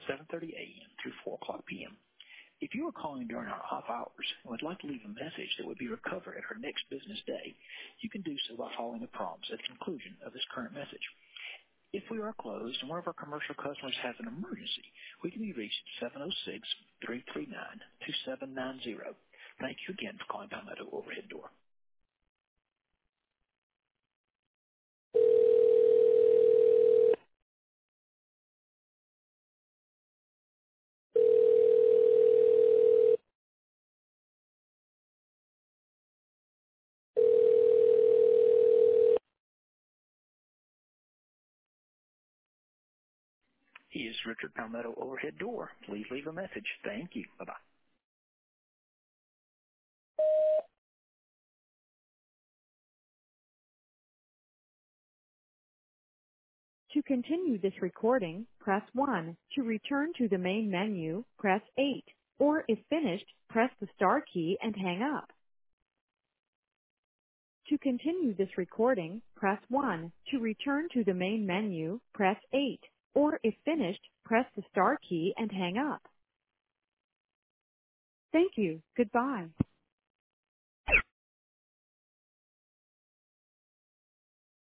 7:30 a.m. through 4 o'clock p.m. If you are calling during our off hours and would like to leave a message that would be recovered at our next business day, you can do so by following the prompts at the conclusion of this current message. If we are closed and one of our commercial customers has an emergency, we can be reached at 706-339-2790. Thank you again for calling Palmetto Overhead Door. He is Richard Palmetto Overhead Door. Please leave a message. Thank you. Bye-bye. To continue this recording, press 1. To return to the main menu, press 8. Or if finished, press the star key and hang up. To continue this recording, press 1. To return to the main menu, press 8. Or if finished, press the star key and hang up. Thank you. Goodbye.